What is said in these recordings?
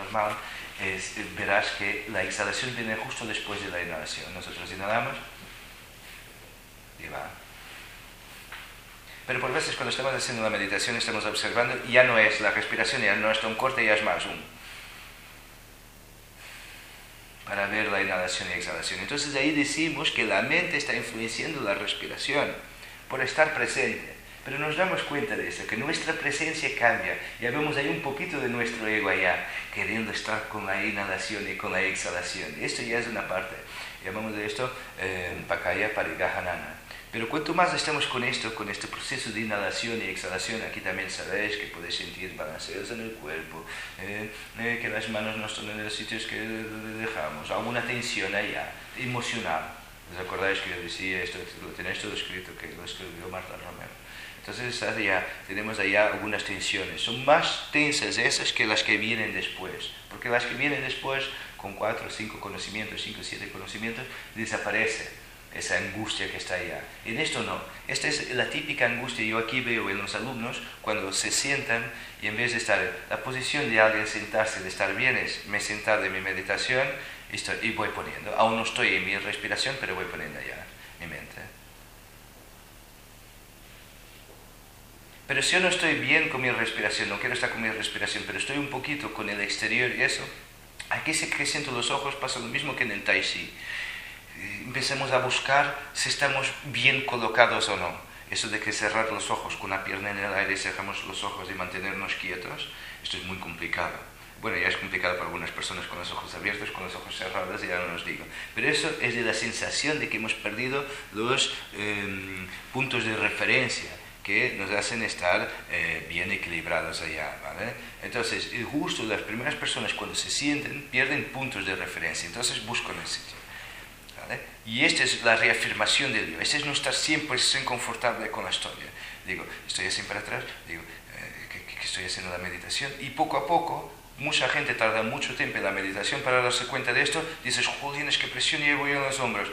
normal, verás que la exhalación viene justo después de la inhalación. Nosotros inhalamos y va. Pero por veces cuando estamos haciendo la meditación estamos observando, ya no es la respiración, ya no está un corte, ya es más un... para ver la inhalación y exhalación. Entonces ahí decimos que la mente está influenciando la respiración por estar presente. Pero nos damos cuenta de eso, que nuestra presencia cambia. Ya vemos ahí un poquito de nuestro ego allá, queriendo estar con la inhalación y con la exhalación. Esto ya es una parte. Llamamos de esto Pakaya Parigahanana. Pero cuanto más estamos con esto, con este proceso de inhalación y exhalación, aquí también sabéis que podéis sentir balanceos en el cuerpo, que las manos no están en los sitios que dejamos, alguna tensión allá, emocional. ¿Os acordáis que yo decía esto? Lo tenéis todo escrito, que lo escribió Marta Romero. Entonces tenemos allá algunas tensiones. Son más tensas esas que las que vienen después. Porque las que vienen después, con 4 o 5 conocimientos, 5 o 7 conocimientos, desaparece esa angustia que está allá. En esto no. Esta es la típica angustia. Yo aquí veo en los alumnos, cuando se sientan, y en vez de estar en la posición de alguien sentarse, de estar bien, es me sentar de mi meditación, y voy poniendo. Aún no estoy en mi respiración, pero voy poniendo allá mi mente. Pero si yo no estoy bien con mi respiración, no quiero estar con mi respiración, pero estoy un poquito con el exterior y eso, aquí que siento los ojos pasa lo mismo que en el Tai Chi. Empecemos a buscar si estamos bien colocados o no. Eso de que cerrar los ojos con una pierna en el aire y cerramos los ojos y mantenernos quietos, esto es muy complicado. Bueno, ya es complicado para algunas personas con los ojos abiertos, con los ojos cerrados, ya no os digo. Pero eso es de la sensación de que hemos perdido los puntos de referencia que nos hacen estar bien equilibrados allá, ¿vale? Entonces, justo las primeras personas cuando se sienten pierden puntos de referencia, entonces buscan el sitio. Y esta es la reafirmación del yo. Este es no estar siempre confortable con la historia. Digo, estoy así para atrás, digo, que estoy haciendo la meditación. Y poco a poco, mucha gente tarda mucho tiempo en la meditación para darse cuenta de esto. Dices, jolines, qué presión llevo yo en los hombros.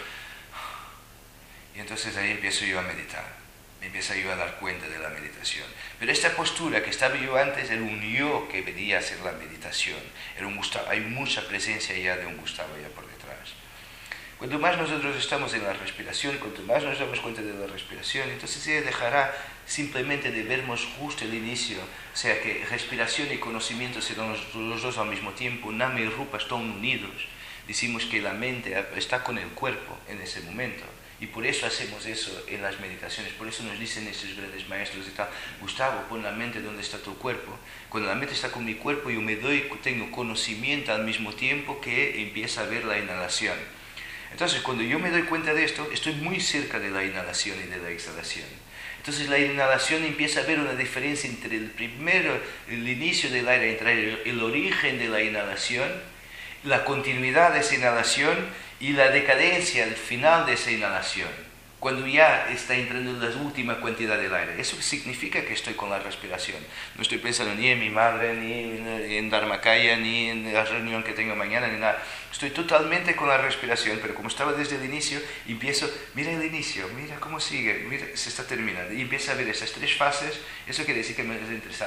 Y entonces ahí empiezo yo a meditar. Me empiezo yo a dar cuenta de la meditación. Pero esta postura que estaba yo antes era un yo que venía a hacer la meditación. Era un Gustavo. Hay mucha presencia ya de un Gustavo ya por detrás. Cuanto más nosotros estamos en la respiración, cuanto más nos damos cuenta de la respiración, entonces ella dejará simplemente de vernos justo el inicio, o sea que respiración y conocimiento serán los dos al mismo tiempo, Nama y Rupa están unidos. Decimos que la mente está con el cuerpo en ese momento, y por eso hacemos eso en las meditaciones, por eso nos dicen estos grandes maestros y tal, Gustavo, pon la mente donde está tu cuerpo. Cuando la mente está con mi cuerpo, yo tengo conocimiento al mismo tiempo que empieza a ver la inhalación. Entonces, cuando yo me doy cuenta de esto, estoy muy cerca de la inhalación y de la exhalación. Entonces, la inhalación empieza a ver una diferencia entre el inicio del aire, entre el origen de la inhalación, la continuidad de esa inhalación y la decadencia, el final de esa inhalación. Cuando ya está entrando la última cantidad del aire. Eso significa que estoy con la respiración. No estoy pensando ni en mi madre, ni en Dharmakaya, ni en la reunión que tengo mañana, ni nada. Estoy totalmente con la respiración, pero como estaba desde el inicio, empiezo, mira el inicio, mira cómo sigue, mira, se está terminando. Y empiezo a ver esas 3 fases. Eso quiere decir que me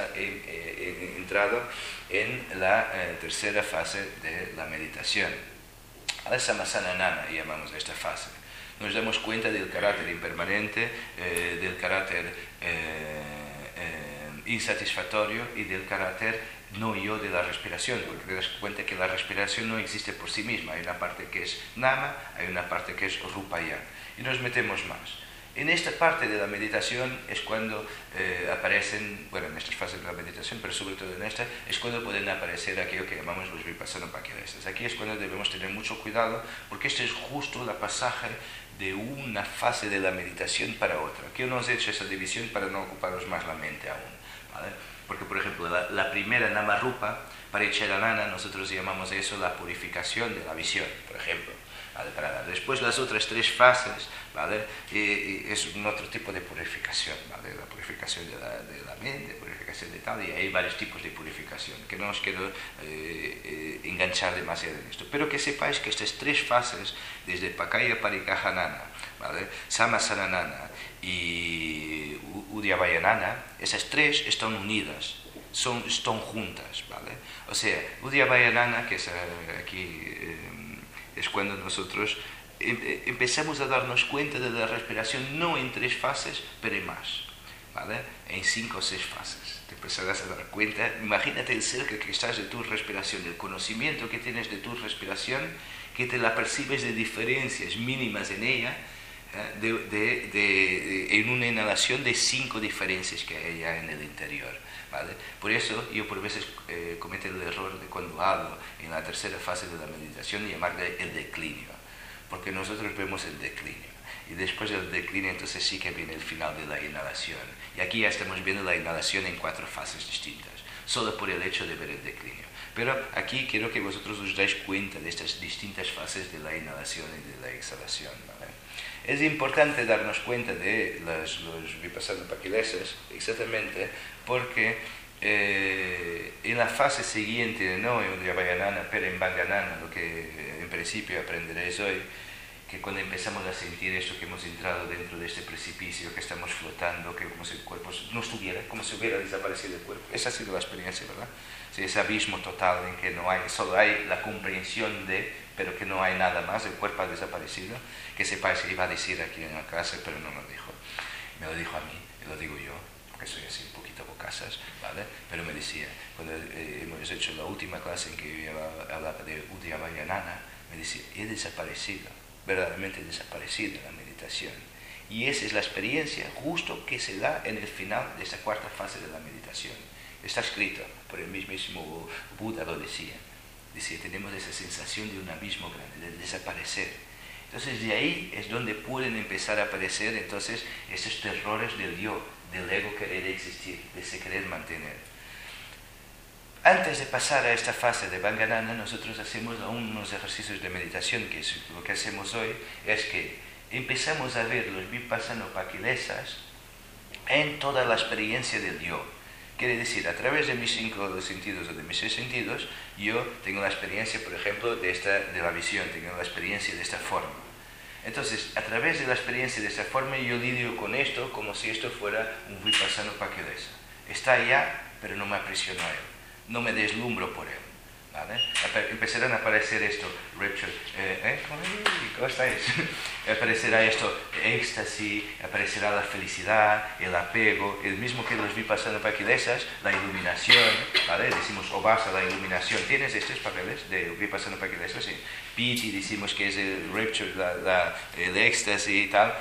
he entrado en la tercera fase de la meditación. A la Samasananana llamamos esta fase. Nos damos cuenta del carácter impermanente, del carácter insatisfactorio y del carácter no yo de la respiración, porque te das cuenta que la respiración no existe por sí misma. Hay una parte que es Nama, hay una parte que es Rupaya. Y nos metemos más. En esta parte de la meditación es cuando aparecen, bueno, en estas fases de la meditación, pero sobre todo en esta, es cuando pueden aparecer aquello que llamamos los vipassana pakayastas. Aquí es cuando debemos tener mucho cuidado, porque este es justo el pasaje de una fase de la meditación para otra. Aquí no os he hecho esa división para no ocuparos más la mente aún, ¿vale? Porque, por ejemplo, la primera Namarupa, Paricharanana, nosotros llamamos eso la purificación de la visión, por ejemplo. ¿Vale? Después las otras 3 fases, ¿vale? Es un otro tipo de purificación, ¿vale? La purificación de la mente, purificación de tal, y hay varios tipos de purificación, que no os quiero enganchar demasiado en esto. Pero que sepáis que estas 3 fases, desde Pakaya Parikahanana, ¿vale? Samasananana y Udyavayanana, esas 3 están unidas. están juntas, ¿vale? O sea, Uddiyana Dhyana, que es aquí, es cuando nosotros empezamos a darnos cuenta de la respiración no en 3 fases, pero en más, ¿vale? En 5 o 6 fases. Te empezarás a dar cuenta, imagínate el cerca que estás de tu respiración, el conocimiento que tienes de tu respiración, que te la percibes de diferencias mínimas en ella, en una inhalación de 5 diferencias que hay ya en el interior, ¿vale? Por eso yo por veces cometo el error de cuando hablo en la tercera fase de la meditación llamarle el declinio, porque nosotros vemos el declinio y después del declinio entonces sí que viene el final de la inhalación, y aquí ya estamos viendo la inhalación en 4 fases distintas, solo por el hecho de ver el declinio. Pero aquí quiero que vosotros os dais cuenta de estas distintas fases de la inhalación y de la exhalación, ¿vale? Es importante darnos cuenta de los vipassana pakilesas exactamente porque en la fase siguiente, no en Uddiyana, pero en Vajrayana, lo que en principio aprenderéis hoy, que cuando empezamos a sentir esto, que hemos entrado dentro de este precipicio, que estamos flotando, que como si el cuerpo no estuviera, como si hubiera desaparecido el cuerpo. Esa ha sido la experiencia, ¿verdad? Sí, ese abismo total en que no hay, solo hay la comprensión de, pero que no hay nada más, el cuerpo ha desaparecido, que sepáis que iba a decir aquí en la clase, pero no me lo dijo. Me lo dijo a mí, y lo digo yo, porque soy así un poquito bocazas, ¿vale? Pero me decía, cuando hemos hecho la última clase en que yo hablaba de Uddiyana Dhyana, me decía, he desaparecido, verdaderamente desaparecido en la meditación. Y esa es la experiencia justo que se da en el final de esta 4ª fase de la meditación. Está escrito, por el mismísimo Buda lo decía. Decía, tenemos esa sensación de un abismo grande, de desaparecer. Entonces de ahí es donde pueden empezar a aparecer entonces esos terrores del yo, del ego querer existir, de ese querer mantener. Antes de pasar a esta fase de Vajrayana, nosotros hacemos aún unos ejercicios de meditación, que es lo que hacemos hoy, es que empezamos a ver los vipassana pakilesas en toda la experiencia del yo. Quiere decir, a través de mis 5 sentidos o de mis 6 sentidos, yo tengo la experiencia, por ejemplo, de la visión, tengo la experiencia de esta forma. Entonces, a través de la experiencia de esta forma, yo lidio con esto como si esto fuera un vipassana pakilesa. Está allá, pero no me aprisiono a él. No me deslumbro por él, ¿vale? Empezarán a aparecer esto, rapture, ¿cómo estáis? Aparecerá esto, éxtasis, aparecerá la felicidad, el apego, el mismo que los vipassana pakilesas, la iluminación, ¿vale? Decimos obasa, la iluminación. ¿Tienes estos papeles de vipassana pakilesas? Sí. Piti, decimos que es el rapture, el éxtasis y tal,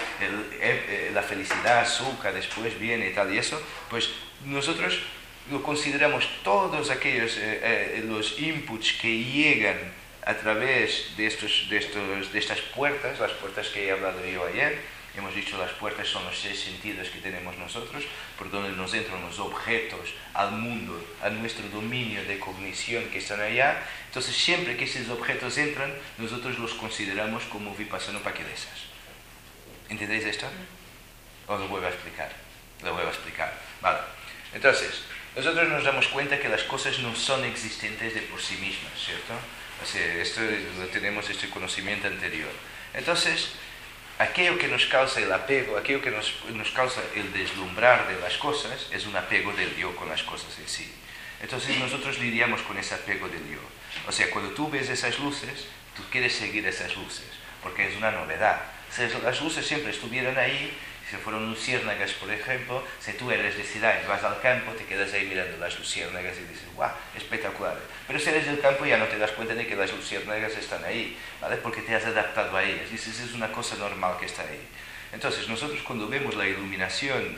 la felicidad, sukha, después viene y tal, y eso, pues nosotros lo consideramos todos aquellos los inputs que llegan a través de estas puertas, las puertas que he hablado yo ayer. Hemos dicho las puertas son los 6 sentidos que tenemos nosotros, por donde nos entran los objetos al mundo, a nuestro dominio de cognición que están allá. Entonces siempre que esos objetos entran, nosotros los consideramos como vipassana pakilesas. ¿Entendéis esto? Os lo vuelvo a explicar. Vale. Entonces, nosotros nos damos cuenta que las cosas no son existentes de por sí mismas, ¿cierto? O sea, esto lo tenemos, este conocimiento anterior. Entonces, aquello que nos causa el apego, aquello que nos causa el deslumbrar de las cosas, es un apego del yo con las cosas en sí. Entonces nosotros lidiamos con ese apego del yo. O sea, cuando tú ves esas luces, tú quieres seguir esas luces, porque es una novedad. Si las luces siempre estuvieran ahí, si fueron luciérnagas, por ejemplo, si tú eres de ciudad y vas al campo, te quedas ahí mirando las luciérnagas y dices, ¡guau! Espectacular. Pero si eres del campo ya no te das cuenta de que las luciérnagas están ahí, ¿vale? Porque te has adaptado a ellas. Dices, es una cosa normal que está ahí. Entonces, nosotros cuando vemos la iluminación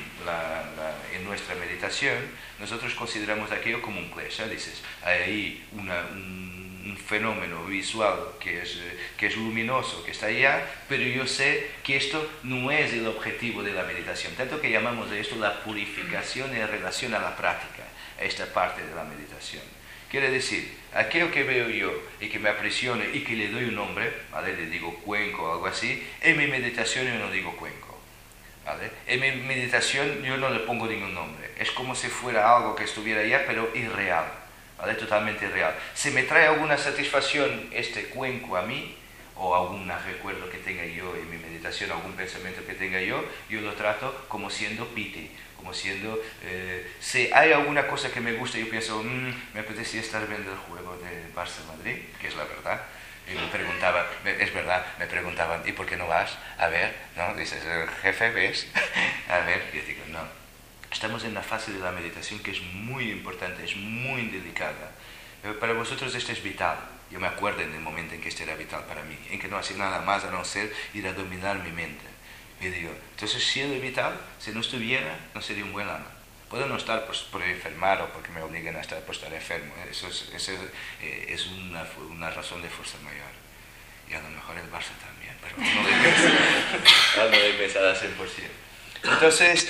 en nuestra meditación, nosotros consideramos aquello como un klesha. Dices, hay ahí un fenómeno visual que es luminoso, que está allá, pero yo sé que esto no es el objetivo de la meditación, tanto que llamamos de esto la purificación en relación a la práctica, a esta parte de la meditación. Quiere decir, aquello que veo yo y que me aprisione y que le doy un nombre, ¿vale? Le digo cuenco o algo así, en mi meditación yo no digo cuenco, ¿vale? En mi meditación yo no le pongo ningún nombre, es como si fuera algo que estuviera allá pero irreal, ¿vale? Totalmente irreal. Si me trae alguna satisfacción este cuenco a mí, o algún recuerdo que tenga yo en mi meditación, algún pensamiento que tenga yo lo trato como siendo piti, como siendo, si hay alguna cosa que me gusta, yo pienso, me apetecía estar viendo el juego de Barça-Madrid, que es la verdad. Y me preguntaba, es verdad, me preguntaban, ¿y por qué no vas? A ver, ¿no? Dices, el jefe, ¿ves? A ver, y yo digo, no. Estamos en la fase de la meditación que es muy importante, es muy delicada. Para vosotros esto es vital. Yo me acuerdo en el momento en que esto era vital para mí, en que no hacía nada más a no ser ir a dominar mi mente. Y digo, entonces si es vital, si no estuviera, no sería un buen ama. Puedo no estar por enfermar o porque me obliguen a estar por estar enfermo. Eso es una razón de fuerza mayor. Y a lo mejor el Barça también, pero no doy pensada al 100%. Entonces,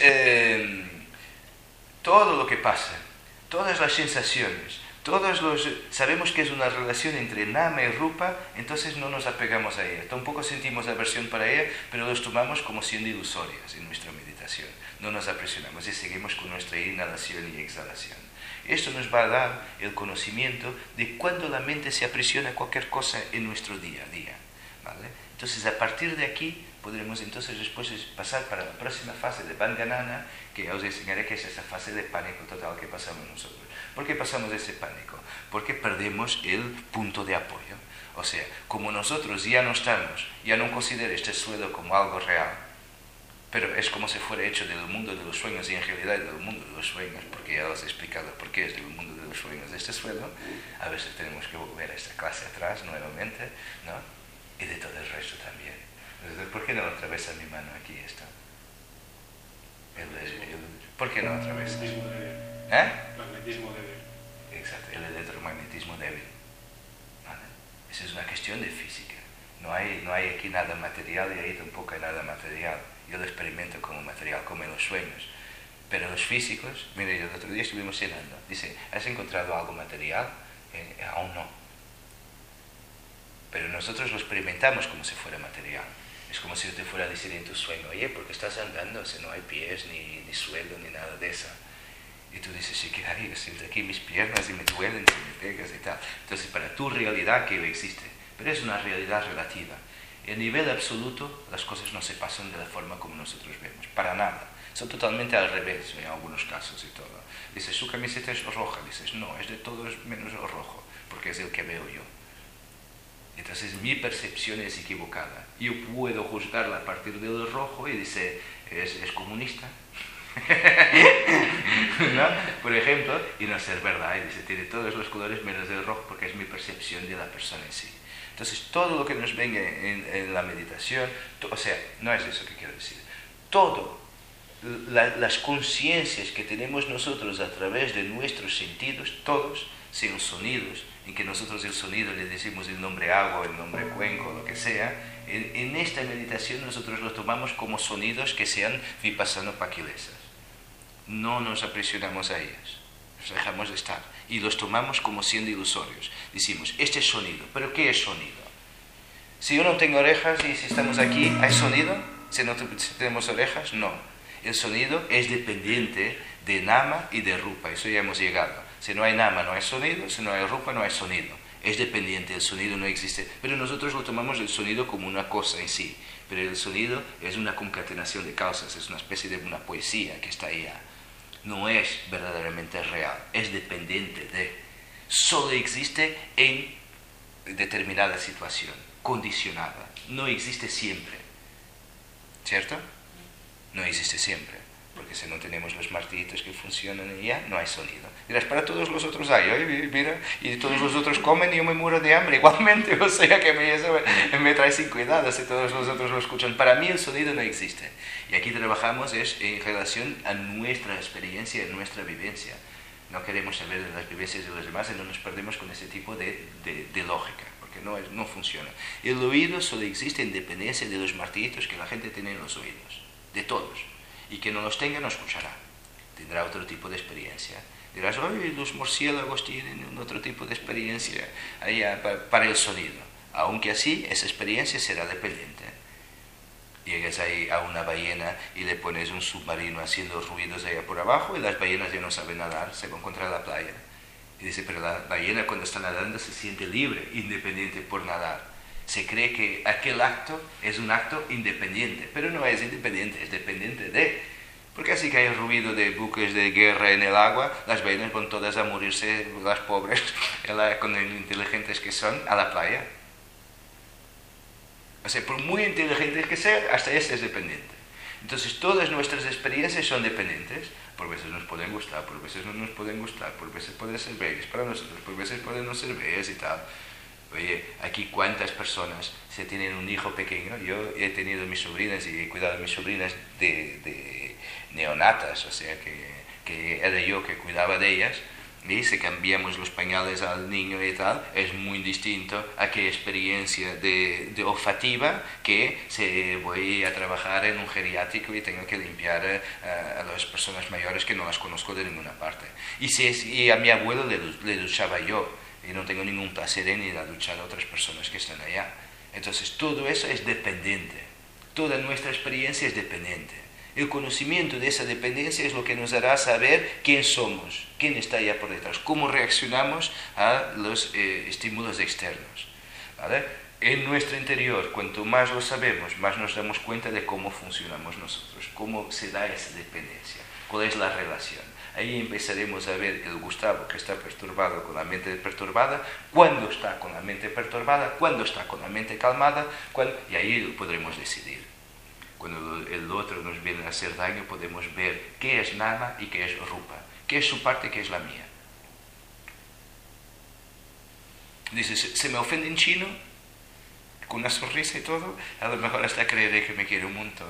todo lo que pasa, todas las sensaciones, sabemos que es una relación entre Nama y Rupa, entonces no nos apegamos a ella. Tampoco sentimos aversión para ella, pero los tomamos como siendo ilusorias en nuestra meditación. No nos apresionamos y seguimos con nuestra inhalación y exhalación. Esto nos va a dar el conocimiento de cuándo la mente se aprisiona a cualquier cosa en nuestro día a día, ¿vale? Entonces, a partir de aquí, podremos entonces después pasar para la próxima fase de Banganana, que ya os enseñaré que es esa fase de pánico total que pasamos nosotros. ¿Por qué pasamos ese pánico? Porque perdemos el punto de apoyo. O sea, como nosotros ya no considero este suelo como algo real, pero es como si fuera hecho del mundo de los sueños y en realidad del mundo de los sueños, porque ya os he explicado por qué es del mundo de los sueños de este suelo. A veces tenemos que volver a esta clase atrás nuevamente, ¿no? Y de todo el resto también. Entonces, ¿por qué no atraviesa mi mano aquí esto? ¿Por qué no atraviesa? Magnetismo débil. Exacto, el electromagnetismo débil. ¿Vale? Esa es una cuestión de física. No hay aquí nada material y ahí tampoco hay nada material. Yo lo experimento como material, como en los sueños. Pero los físicos, mire, el otro día estuvimos cenando. Dice, ¿has encontrado algo material? Aún no. Pero nosotros lo experimentamos como si fuera material. Es como si yo te fuera a decir en tu sueño, oye, ¿por qué estás andando si no hay pies, ni suelo, ni nada de eso? Y tú dices, sí, que hay, yo siento aquí mis piernas y me duelen si me pegas y tal. Entonces, para tu realidad que existe, pero es una realidad relativa. Y a nivel absoluto, las cosas no se pasan de la forma como nosotros vemos, para nada. Son totalmente al revés en algunos casos y todo. Dices, su camiseta es roja. Dices, no, es de todo menos el rojo, porque es el que veo yo. Entonces mi percepción es equivocada. Yo puedo juzgarla a partir del rojo y dice, es comunista. ¿No? Por ejemplo, y no ser verdad. Y dice, tiene todos los colores menos el rojo porque es mi percepción de la persona en sí. Entonces todo lo que nos venga en la meditación, o sea, no es eso que quiero decir. Todo, las conciencias que tenemos nosotros a través de nuestros sentidos, todos, sean sonidos, en que nosotros el sonido le decimos el nombre agua, el nombre cuenco, lo que sea, en esta meditación nosotros lo tomamos como sonidos que sean vipassana pakilesas. No nos aprisionamos a ellos, los dejamos de estar y los tomamos como siendo ilusorios. Decimos, este es sonido, ¿pero qué es sonido? Si yo no tengo orejas y si estamos aquí, ¿hay sonido? Si no tenemos orejas, no. El sonido es dependiente de Nama y de Rupa, eso ya hemos llegado. Si no hay Nama no hay sonido, si no hay Rupa no hay sonido. Es dependiente, el sonido no existe. Pero nosotros lo tomamos el sonido como una cosa en sí. Pero el sonido es una concatenación de causas, es una especie de una poesía que está ahí. No es verdaderamente real, es dependiente de. Solo existe en determinada situación, condicionada. No existe siempre. ¿Cierto? No existe siempre. Porque si no tenemos los martillitos que funcionan y ya, no hay sonido. Dirás, para todos los otros hay, oye, mira, y todos los otros comen y yo me muero de hambre igualmente, o sea que eso me trae sin cuidado si todos los otros lo escuchan. Para mí el sonido no existe. Y aquí trabajamos es en relación a nuestra experiencia, a nuestra vivencia. No queremos saber de las vivencias de los demás y no nos perdemos con ese tipo de lógica, porque no funciona. El oído solo existe en dependencia de los martillitos que la gente tiene en los oídos, de todos. Y que no los tenga no escuchará, tendrá otro tipo de experiencia. Dirás, oye, los murciélagos tienen otro tipo de experiencia allá para el sonido. Aunque así, esa experiencia será dependiente. Llegas ahí a una ballena y le pones un submarino haciendo ruidos allá por abajo y las ballenas ya no saben nadar, se van contra la playa. Y dice, pero la ballena cuando está nadando se siente libre, independiente por nadar. Se cree que aquel acto es un acto independiente, pero no es independiente, es dependiente de. Porque así que hay ruido de buques de guerra en el agua, las ballenas van todas a morirse, las pobres, con lo inteligentes que son, a la playa. O sea, por muy inteligentes que sean, hasta este es dependiente. Entonces, todas nuestras experiencias son dependientes. Por veces nos pueden gustar, por veces no nos pueden gustar, por veces pueden ser bellas para nosotros, por veces pueden no ser bellas y tal. Oye, aquí cuántas personas se tienen un hijo pequeño. Yo he tenido mis sobrinas y he cuidado a mis sobrinas de neonatas, o sea que era yo que cuidaba de ellas. Y si cambiamos los pañales al niño y tal, es muy distinto a qué experiencia de olfativa que si voy a trabajar en un geriátrico y tengo que limpiar a las personas mayores que no las conozco de ninguna parte. Y a mi abuelo le duchaba yo, y no tengo ningún placer en ir a duchar a otras personas que están allá. Entonces todo eso es dependiente, toda nuestra experiencia es dependiente. El conocimiento de esa dependencia es lo que nos hará saber quién somos, quién está allá por detrás, cómo reaccionamos a los estímulos externos, ¿vale? En nuestro interior, cuanto más lo sabemos, más nos damos cuenta de cómo funcionamos nosotros, cómo se da esa dependencia, cuál es la relación. Ahí empezaremos a ver el Gustavo que está perturbado con la mente perturbada, cuándo está con la mente perturbada, cuándo está con la mente calmada, y ahí podremos decidir. Cuando el otro nos viene a hacer daño, podemos ver qué es nama y qué es rupa, qué es su parte y qué es la mía. Dice, se me ofende en chino, con una sonrisa y todo, a lo mejor hasta creeré que me quiere un montón.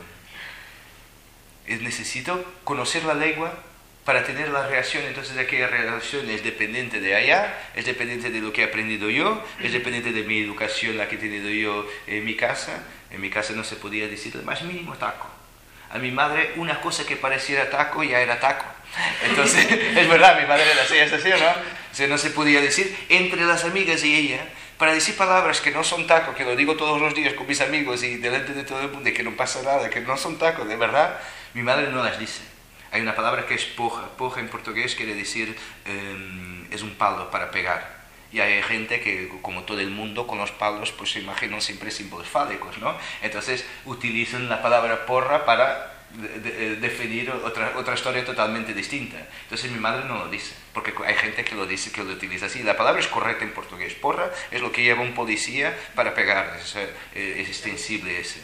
Necesito conocer la lengua para tener la reacción. Entonces aquella reacción es dependiente de allá, es dependiente de lo que he aprendido yo, es dependiente de mi educación, la que he tenido yo en mi casa. En mi casa no se podía decir el más mínimo taco. A mi madre una cosa que pareciera taco ya era taco. Entonces, es verdad, mi madre era así, ¿es así o no? O sea, no se podía decir entre las amigas y ella, para decir palabras que no son taco, que lo digo todos los días con mis amigos y delante de todo el mundo, y que no pasa nada, que no son taco, de verdad, mi madre no las dice. Hay una palabra que es poja. Poja en portugués quiere decir, es un palo para pegar. Y hay gente que, como todo el mundo, con los palos, pues se imaginan siempre símbolos fálicos, ¿no? Entonces utilizan la palabra porra para definir otra historia totalmente distinta. Entonces mi madre no lo dice, porque hay gente que lo dice, que lo utiliza así. La palabra es correcta en portugués. Porra es lo que lleva un policía para pegar, es extensible ese.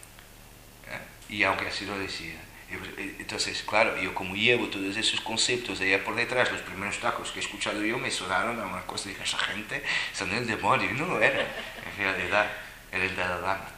Y aunque así lo decía. Entonces, claro, yo como llevo todos esos conceptos de allá por detrás, los primeros tacos que he escuchado yo me sonaron a una cosa, dije, esa gente son el demonio, y no lo era, en realidad era el Dalai Lama.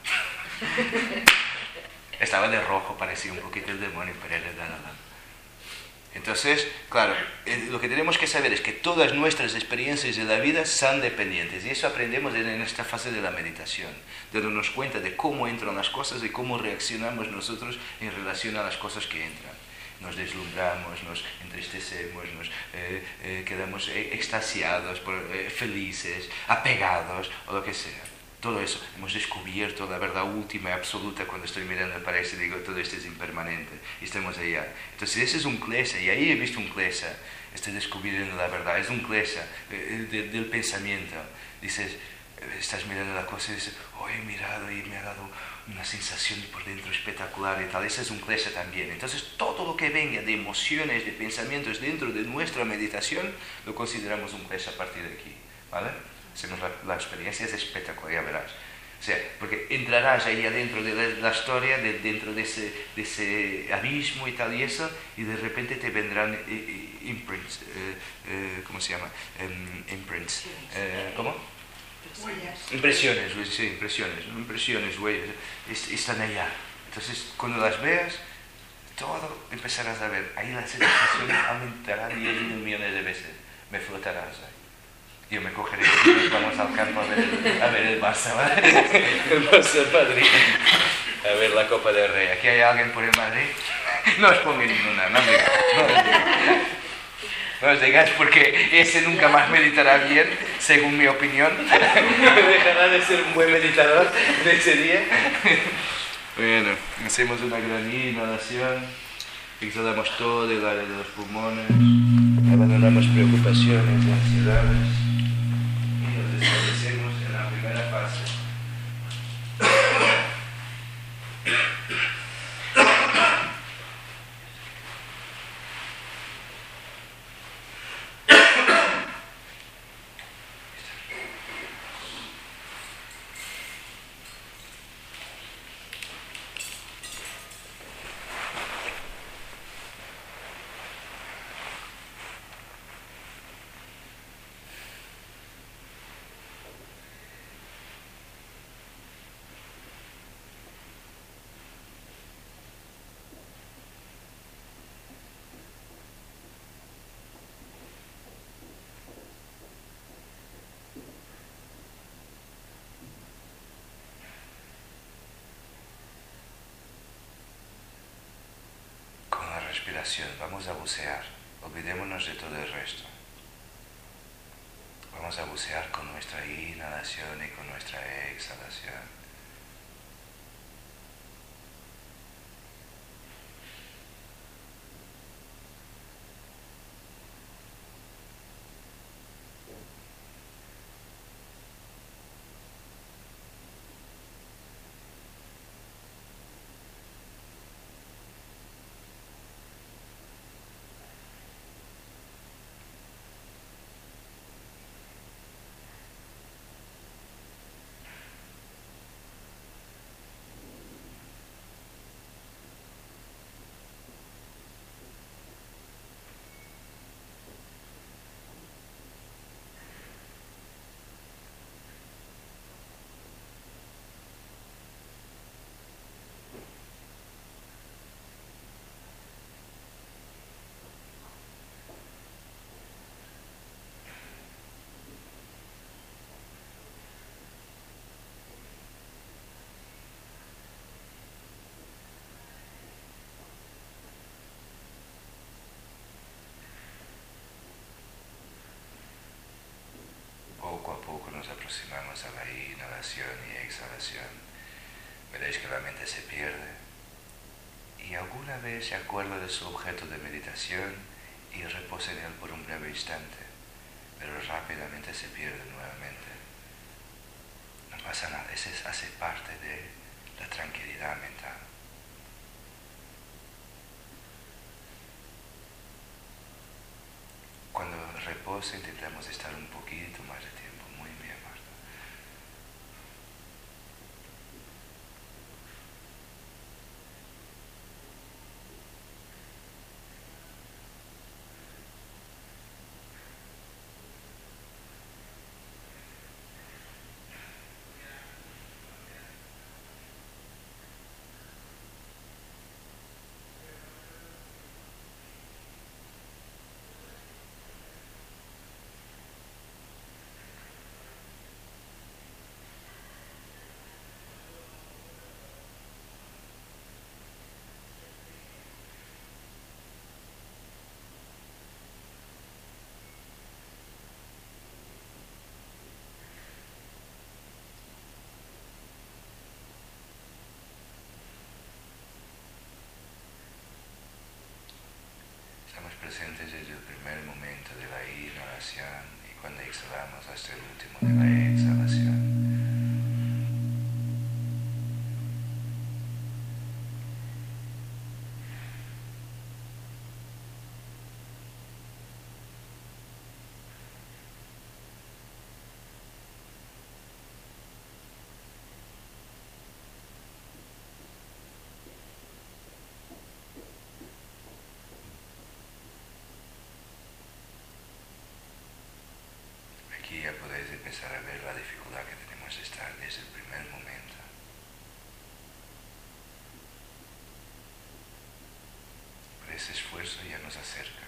Estaba de rojo, parecía un poquito el demonio, pero era el Dalai Lama. Entonces, claro, lo que tenemos que saber es que todas nuestras experiencias de la vida son dependientes, y eso aprendemos en esta fase de la meditación, dándonos cuenta de cómo entran las cosas y cómo reaccionamos nosotros en relación a las cosas que entran. Nos deslumbramos, nos entristecemos, nos quedamos extasiados, felices, apegados, o lo que sea. Todo eso, hemos descubierto la verdad última y absoluta. Cuando estoy mirando para eso digo, todo esto es impermanente, y estamos allá. Entonces ese es un klesa, y ahí he visto un klesa, estoy descubriendo la verdad, es un klesa del pensamiento. Dices, estás mirando la cosa y dices, oh, he mirado y me ha dado una sensación por dentro espectacular y tal. Ese es un klesa también. Entonces todo lo que venga de emociones, de pensamientos dentro de nuestra meditación, lo consideramos un klesa a partir de aquí, ¿vale? La experiencia es espectacular, ya verás. O sea, porque entrarás ahí adentro de la historia, dentro de ese abismo y tal y eso, y de repente te vendrán imprints, ¿cómo se llama? Imprints, ¿cómo? Impresiones, sí, impresiones, huellas, están allá. Entonces, cuando las veas, todo empezarás a ver. Ahí la sensación aumentará 10 millones de veces, me flotarás ahí. Yo me cogeré y nos vamos al campo a ver el Barça, ¿vale? El Barça Madrid. A ver la Copa del Rey. ¿Aquí hay alguien por el Madrid? No os pongo ninguna, no os digáis. No os digáis porque ese nunca más meditará bien, según mi opinión. Dejará de ser un buen meditador de ese día. Bueno, hacemos una gran inhalación. Exhalamos todo el área de los pulmones. Abandonamos preocupaciones y ansiedades. Establecemos en la primera fase respiración, vamos a bucear, olvidémonos de todo el resto. Vamos a bucear con nuestra inhalación y con nuestra exhalación. Poco a poco nos aproximamos a la inhalación y exhalación. Veréis que la mente se pierde y alguna vez se acuerda de su objeto de meditación y reposa en él por un breve instante, pero rápidamente se pierde nuevamente. No pasa nada, eso hace parte de la tranquilidad mental. Cuando reposa intentamos estar un poquito más de tiempo. Muy bien, Marta. Estamos presentes desde el primer momento de la inhalación y cuando exhalamos hasta el último de la exhalación. Aquí ya podéis empezar a ver la dificultad que tenemos de estar desde el primer momento. Pero ese esfuerzo ya nos acerca.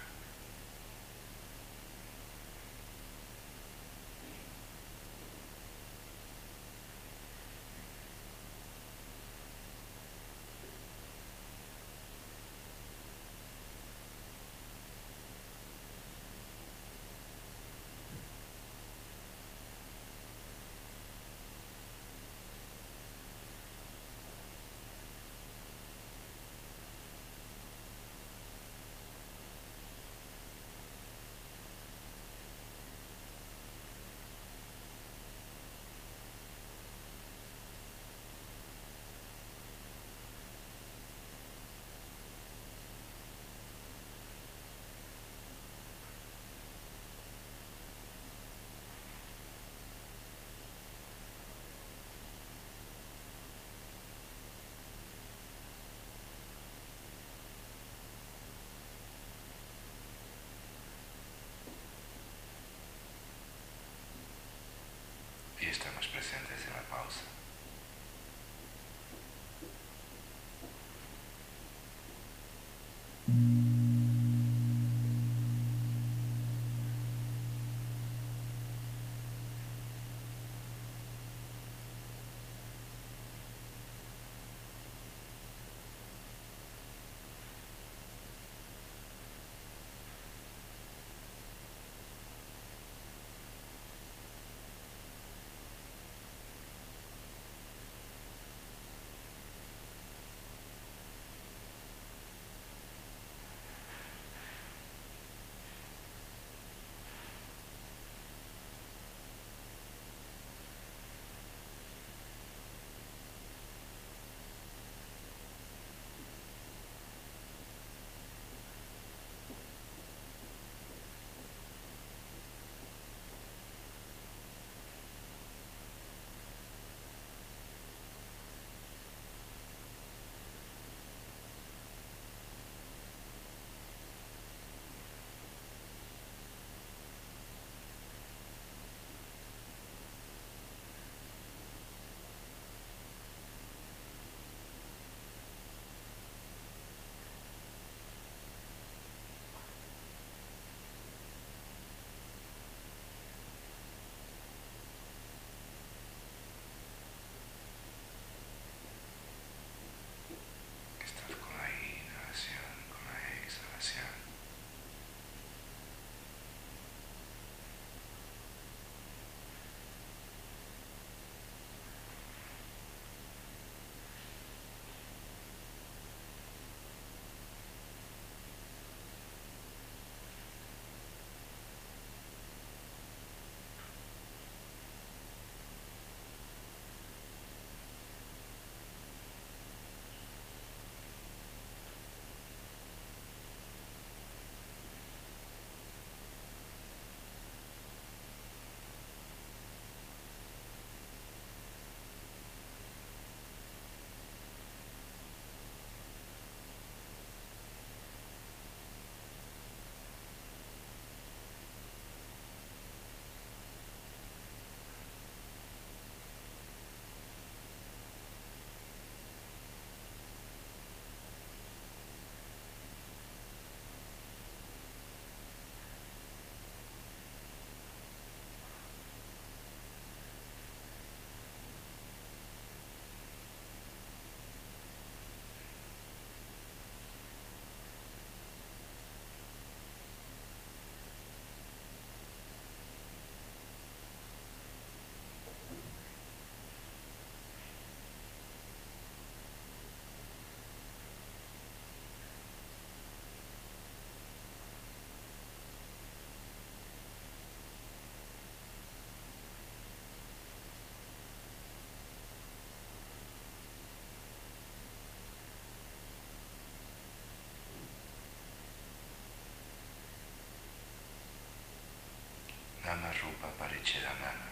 Rupa Parichidanana.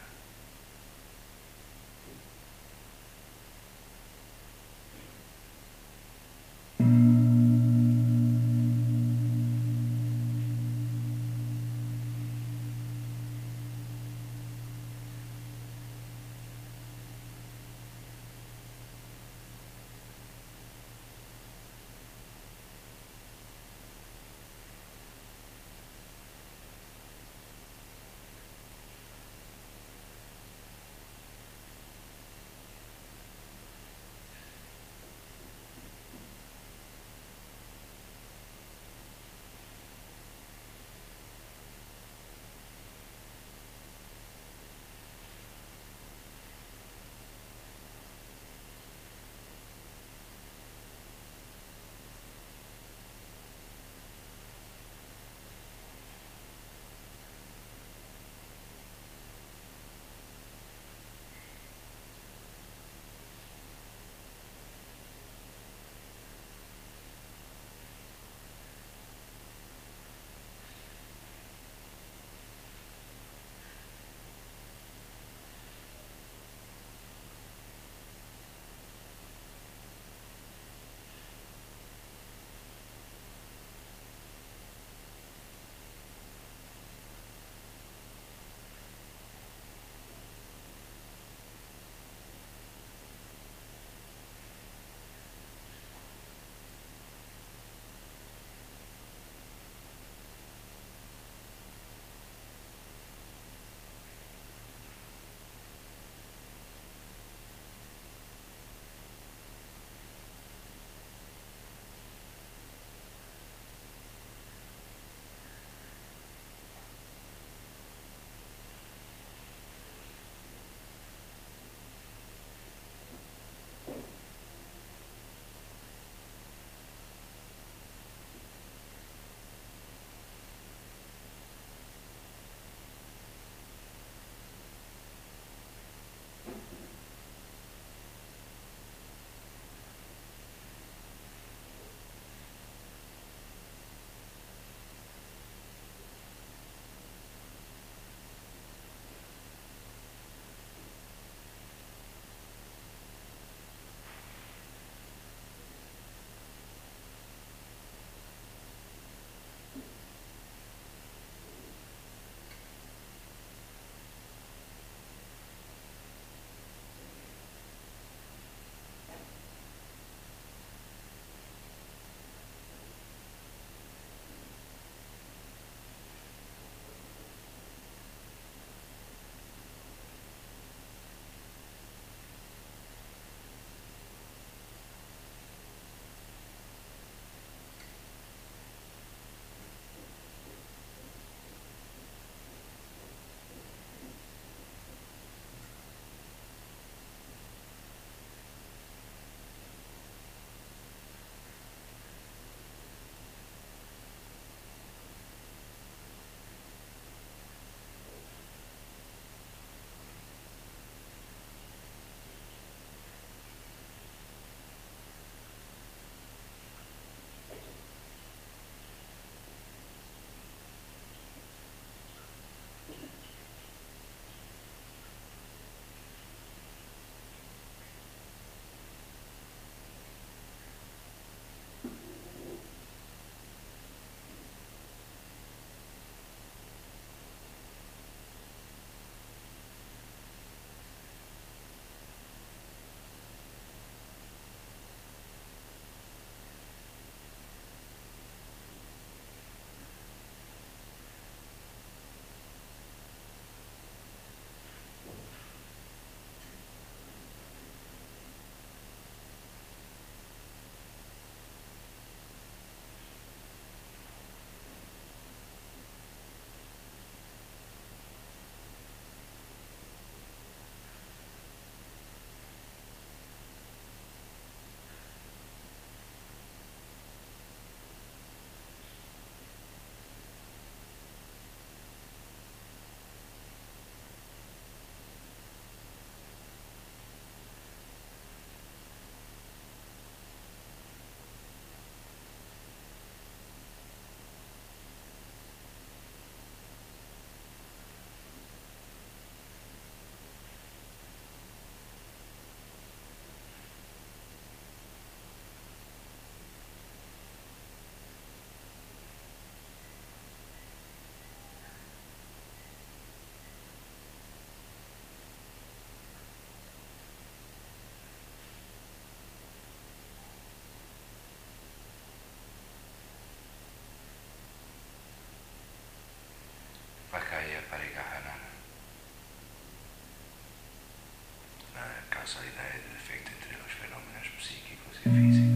causalidad y del efecto entre los fenómenos psíquicos y físicos.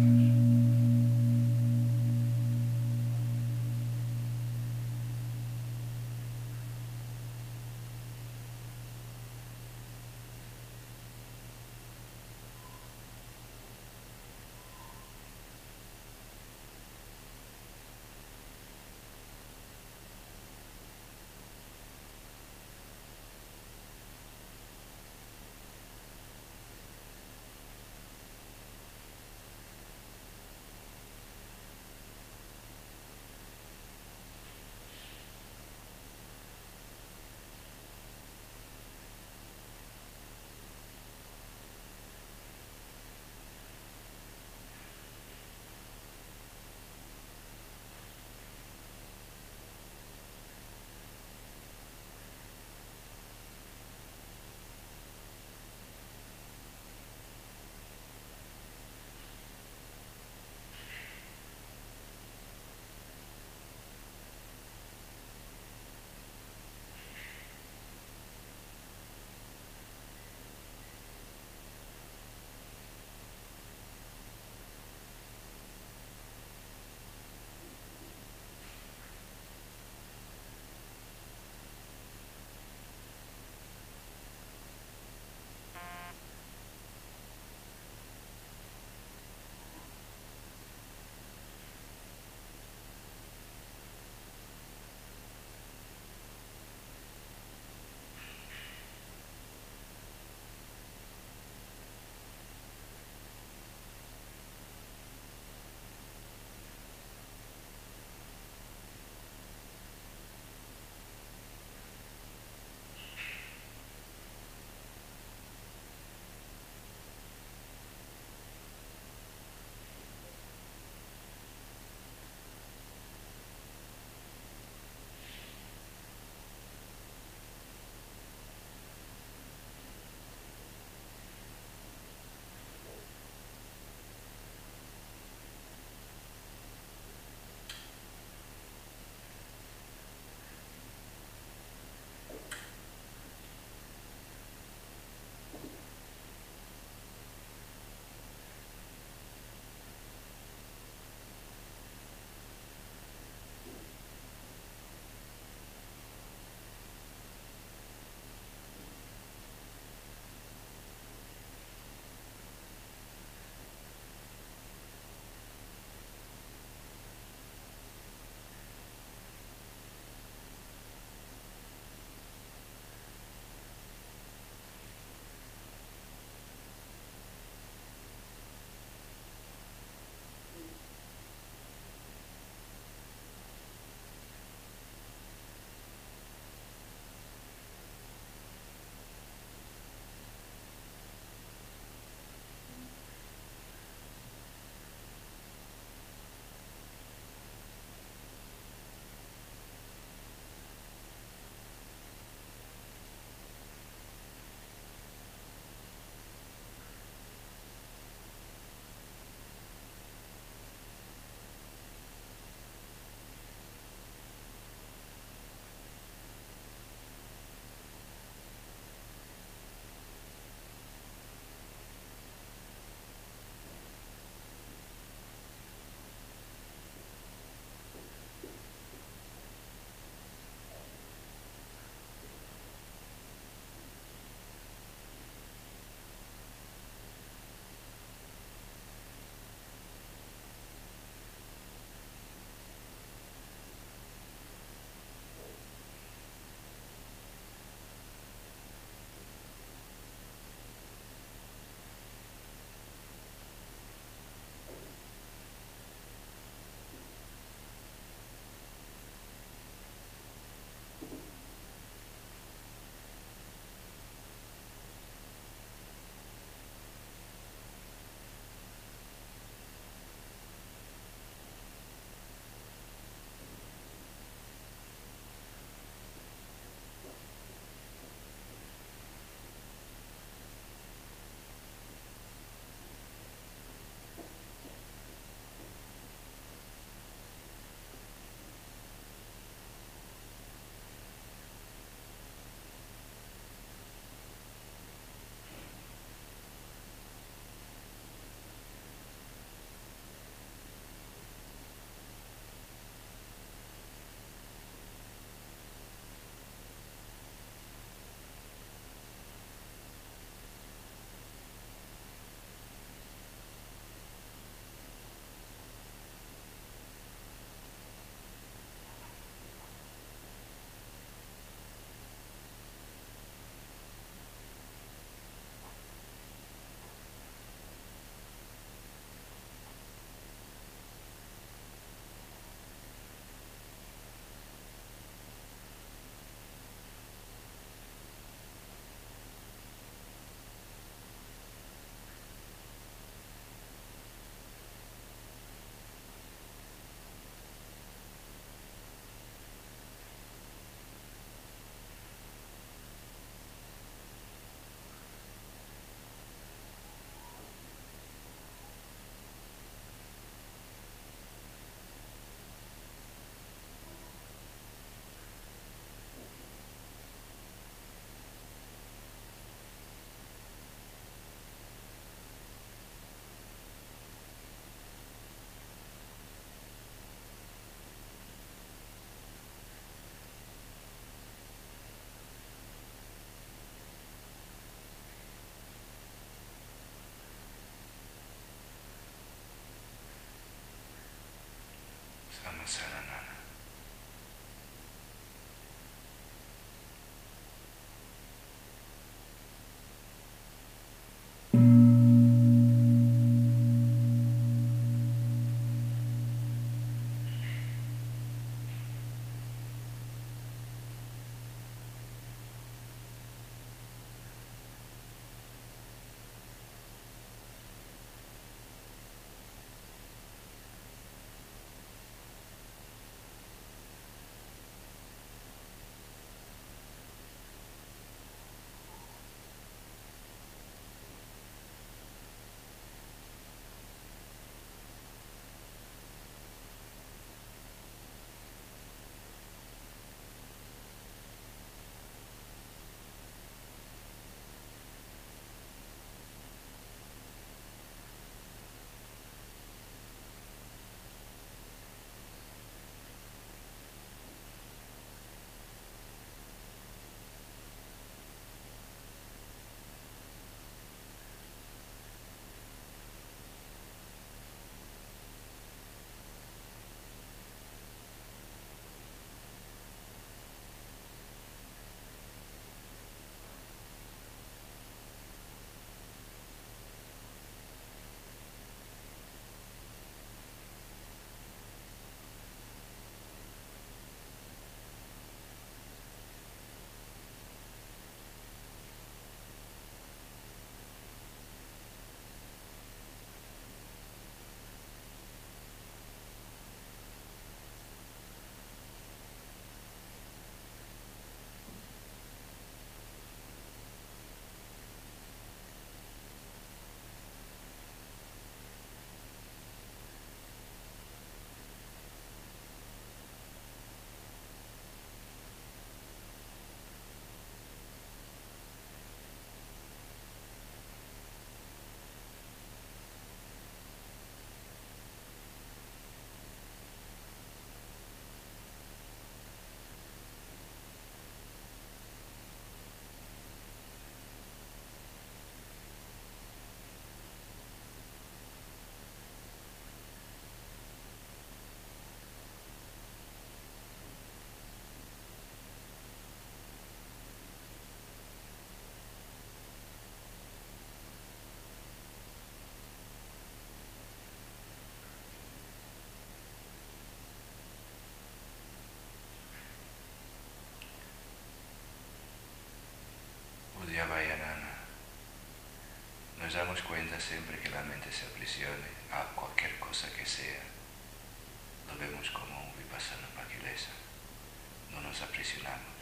Udyabayanana, nos damos cuenta siempre que la mente se aprisione a cualquier cosa que sea. Lo vemos como un vipassana pakilesa. No nos aprisionamos.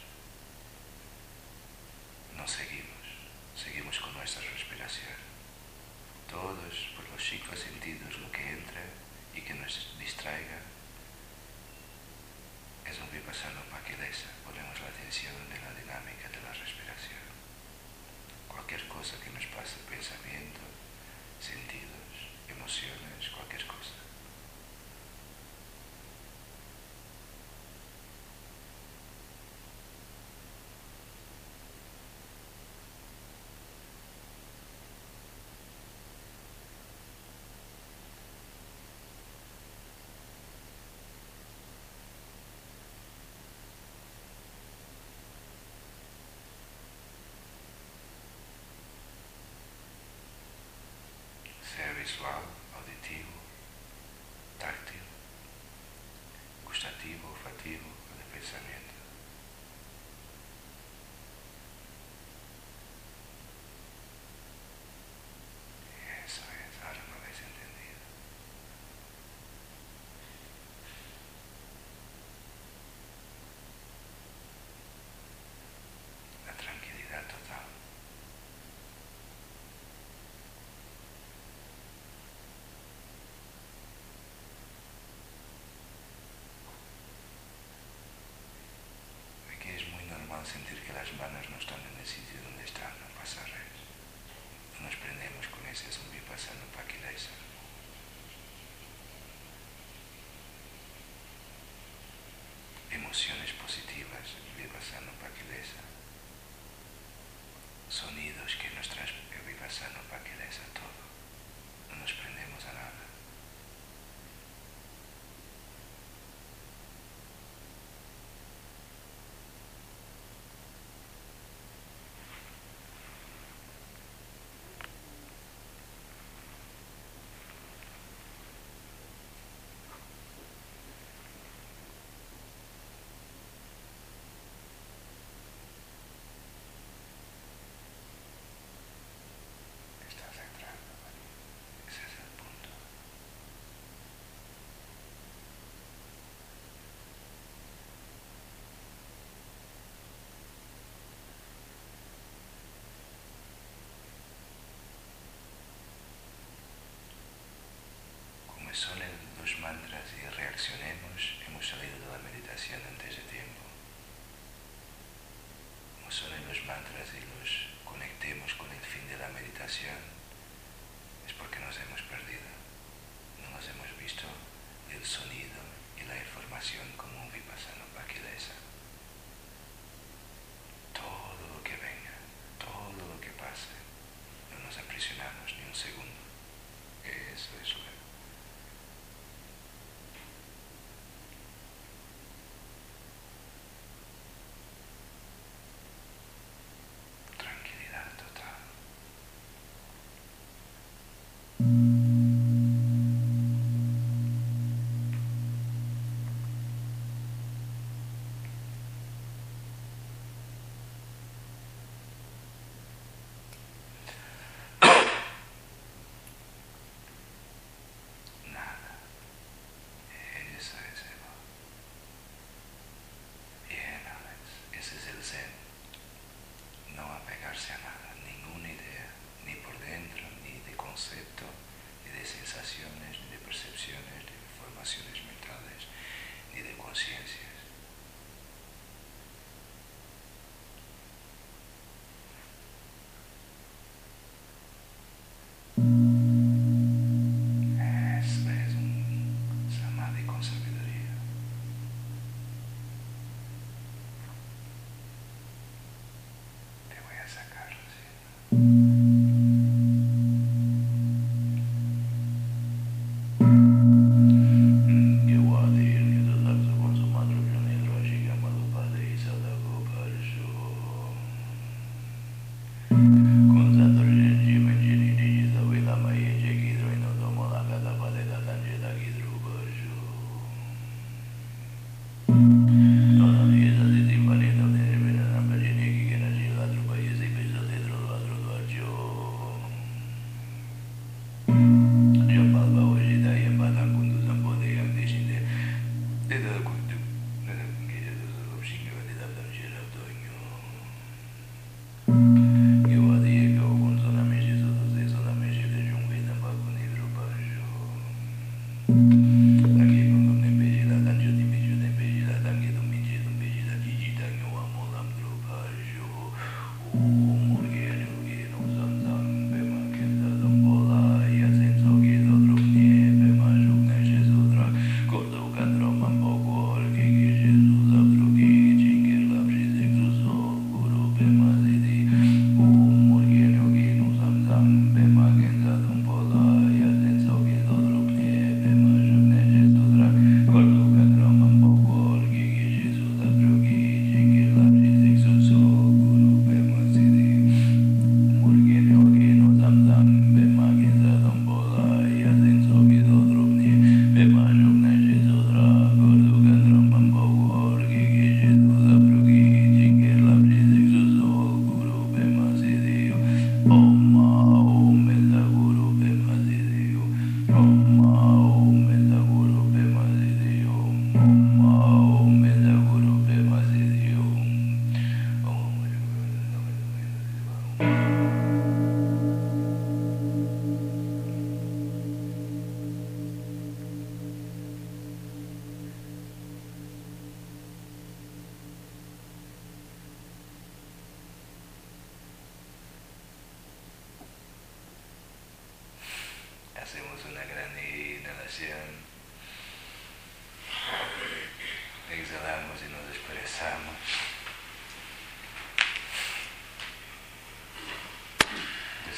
No seguimos con nuestra respiración. Todos por los 5 sentidos lo que entra y que nos distraiga es un vipassana pakilesa. Ponemos la atención en la dinámica de la respiración. Cualquier cosa que nos pase, pensamiento, sentidos, emociones, cualquier cosa. Sea visual, auditivo, táctil, gustativo, olfativo o de pensamiento. Eso es, ahora me habéis entendido. La tranquilidad total. Aquí es muy normal sentir que las manos no están en el sitio donde están, no pasa res. No nos prendemos con ese, es un vipassana pakilesa. Emociones positivas, vipassana pakilesa. Sonidos que nos trae vipassana pakilesa, todo. No nos prendemos a nada. Estás entrando, ¿vale? Ese es el punto. Como sonen los mantras y reaccionemos, hemos salido de la meditación antes de tiempo. Como sonen los mantras y los conectemos con el fin de la meditación, es porque nos hemos perdido. No nos hemos visto el sonido y la información como un vipassana pakilesa. Todo lo que venga, todo lo que pase, no nos aprisionamos ni un segundo. Eso es lo. Tranquilidad total.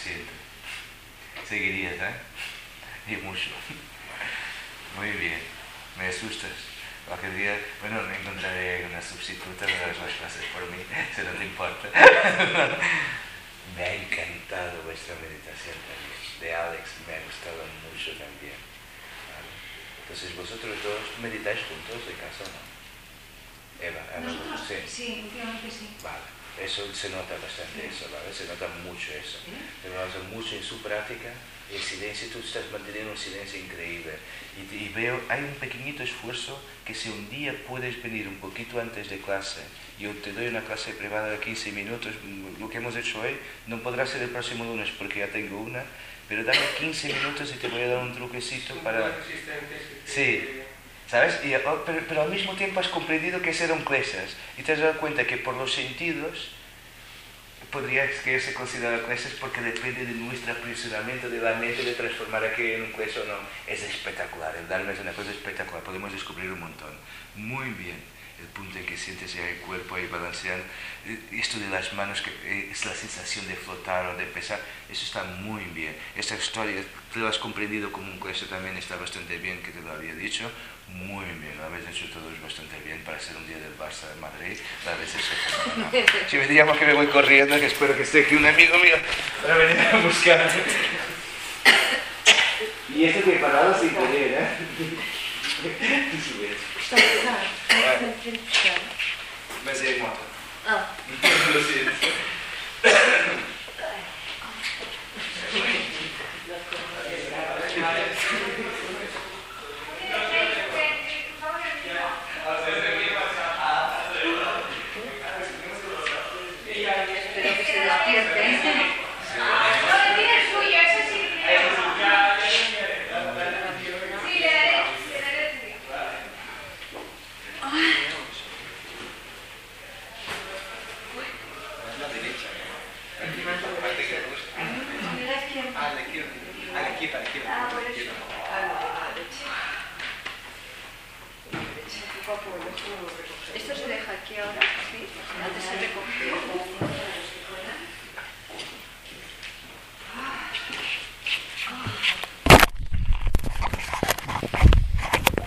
siento. Seguirías, ¿eh? Y mucho. Muy bien. Me asustas. Cualquier día, bueno, me encontraré una sustituta para dar las clases por mí, si no te importa. Me ha encantado vuestra meditación también. De Alex me ha gustado mucho también. ¿Vale? Entonces, vosotros dos meditáis juntos de casa, ¿no? Eva, ¿Nosotros? sí. Sí, últimamente sí. Vale. Eso se nota bastante, eso, ¿vale? Se nota mucho eso. Se nota mucho en su práctica. El silencio, tú estás manteniendo un silencio increíble. Y veo, hay un pequeñito esfuerzo que si un día puedes venir un poquito antes de clase, yo te doy una clase privada de 15 minutos, lo que hemos hecho hoy, no podrá ser el próximo lunes porque ya tengo una, pero dame 15 minutos y te voy a dar un truquecito para... Sí. ¿Sabes? Pero al mismo tiempo has comprendido que eran clases y te has dado cuenta que por los sentidos podría que se considera clases porque depende de nuestro apresuramiento de la mente de transformar aquello en un clase o no. Es espectacular, el Dharma es una cosa espectacular, podemos descubrir un montón. Muy bien, el punto en que sientes ya el cuerpo ahí balanceando, esto de las manos, que es la sensación de flotar o de pesar, eso está muy bien. Esta historia, tú lo has comprendido como un clase también, está bastante bien, que te lo había dicho. Muy bien, lo habéis hecho todos bastante bien para ser un día del Barça de Madrid. A veces si me llamo que me voy corriendo, que espero que esté aquí un amigo mío para venir a buscar. Y esto que he parado sin querer, ¿eh? Me sé moto. Lo siento. Esto se deja aquí ahora, ¿sí? Antes se recoge.